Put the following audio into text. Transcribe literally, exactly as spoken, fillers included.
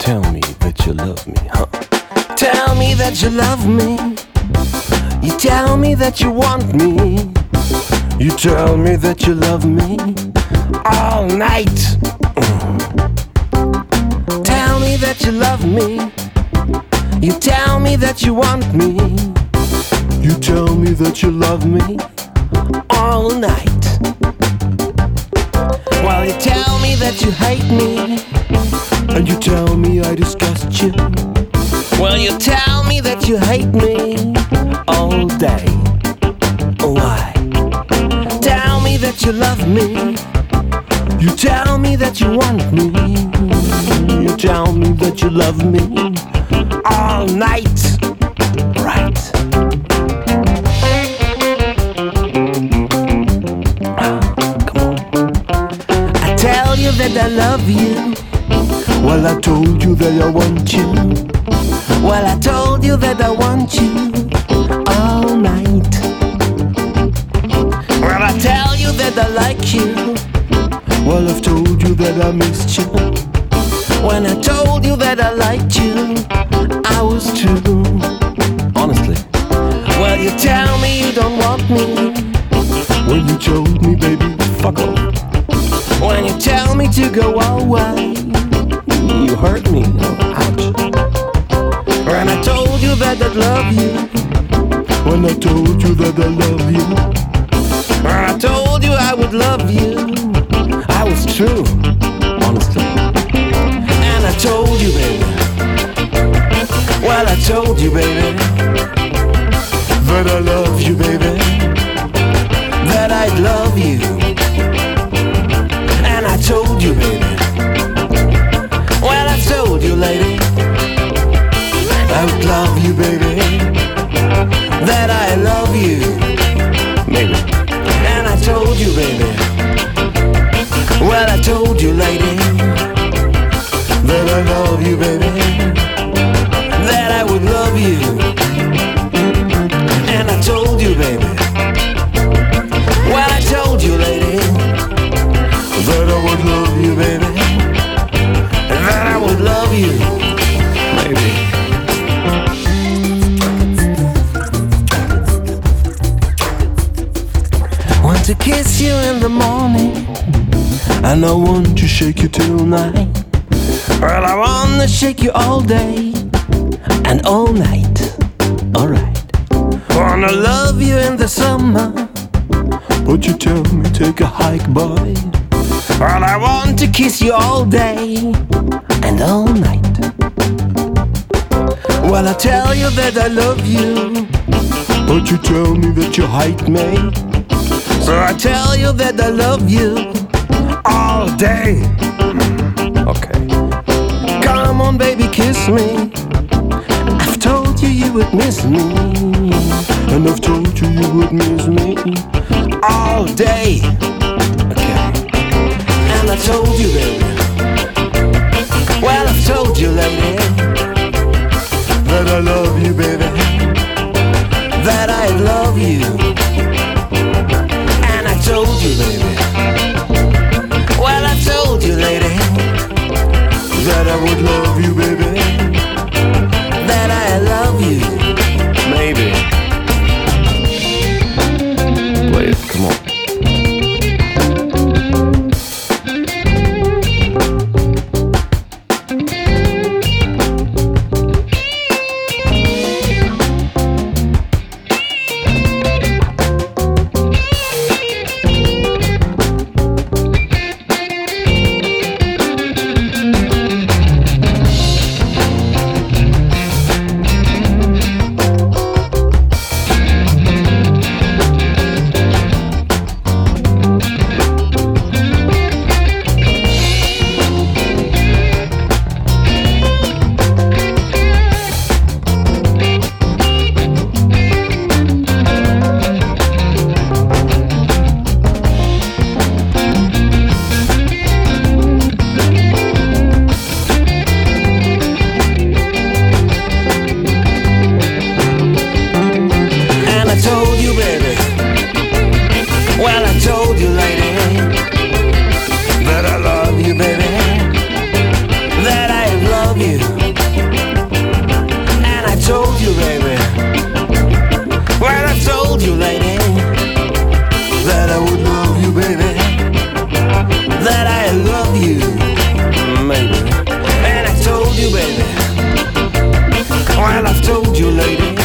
tell me that you love me, huh? Tell me that you love me. You tell me that you want me. You tell me that you love me all night. Mm. Tell me that you love me. You tell me that you want me. You tell me that you love me all night. Well, you tell me that you hate me, and you tell me I disgust you. Well, you tell me that you hate me all day. Why? Tell me that you love me. You tell me that you want me. You tell me that you love me all night. Right. Come on. I tell you that I love you. Well, I told you that I want you. Well, I told you that I want you all night. Well, I tell you that I like you. Well, I've told you that I missed you. When I told you that I liked you, I was true. Honestly. Well, you tell me you don't want me. When you told me, baby, fuck off. When you tell me to go away, you hurt me. Ouch. When I told you that I'd love you. When I told you that I love you. When I told you I would love you, I was true. Honestly. And I told you, baby. Well, I told you, baby, that I love you, baby, that I'd love you. And I told you, baby, well, I told you, lady, I would love you, baby, that I love you. Maybe. And I told you, baby, well, I told you, lady, that I love you, baby, that I would love you. And I told you, baby, well, I told you, lady, that I would love you, baby, that I would love you. Maybe. Want to kiss you in the morning, and I want to shake you till night. Well, I wanna shake you all day and all night. Alright. Wanna love you in the summer, but you tell me take a hike, boy. Well, I want to kiss you all day and all night. Well, I tell you that I love you, but you tell me that you hate me. So I tell you that I love you all day. Okay. Come on, baby, kiss me. I've told you you would miss me, and I've told you you would miss me all day. Okay. And I told you, baby, well, I've told you, lady, that I love you, baby, that I love you. And I told you, baby, well, I told you, lady, that I would love you, baby, that I love you. Maybe. Play it, come on. Well, I've told you, lady,